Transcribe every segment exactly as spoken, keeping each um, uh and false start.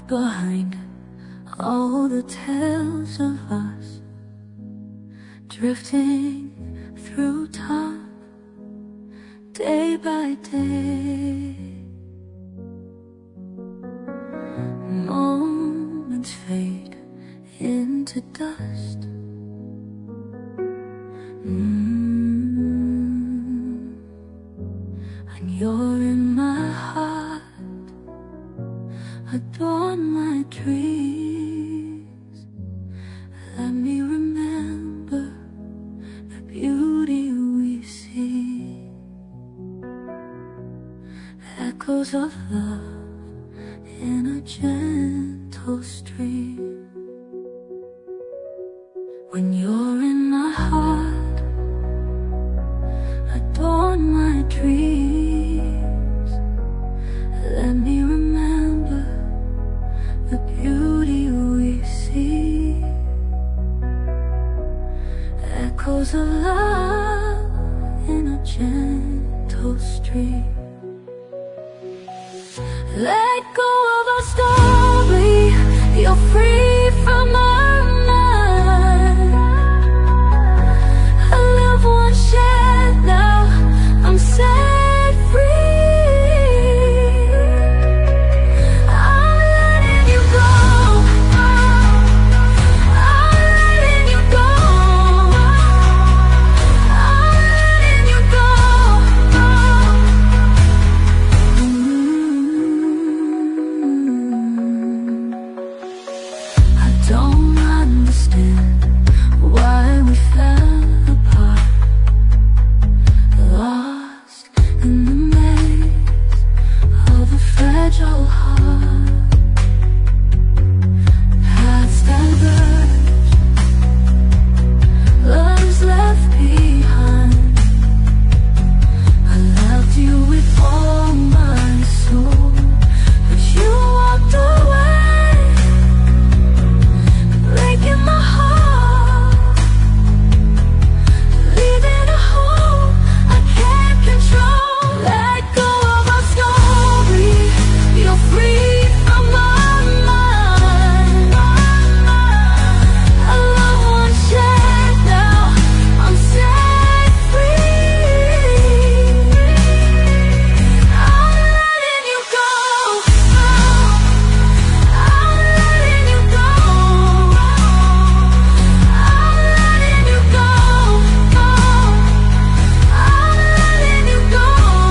behind all the tales of us, drifting through time, day by day. Moments fade into dust. mm. And you're in my heart, adorn my dreams. Let me remember the beauty we see, echoes of love in a gentle stream. When you're in my heart, adorn my dreams. Let me remember the beauty we see, echoes of love in a gentle stream. Let go of our story, you're free from our mind. A love once shared, now I'm set free. I'm letting you go, I'm letting you go, I'm letting you go. I don't understand why we fell apart, lost in the maze of a fragile heart. Paths diverge, love's left behind. I loved you with all my soul, but you walked away, breaking my heart, leaving a hole I can't control. Let go of our story, you're free from my mind. A love once shared, now I'm set free. I'm letting you go, I'm letting you go, I'm letting you go, I'm letting you go.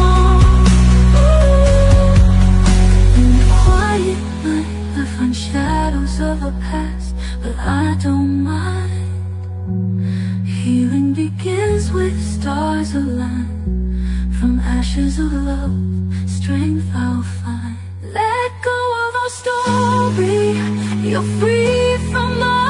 In the quiet night, I find shadows of a past, but I don't mind. Healing begins with stars aligned. From ashes of love, strength I'll find. Let go of our story, you're free from my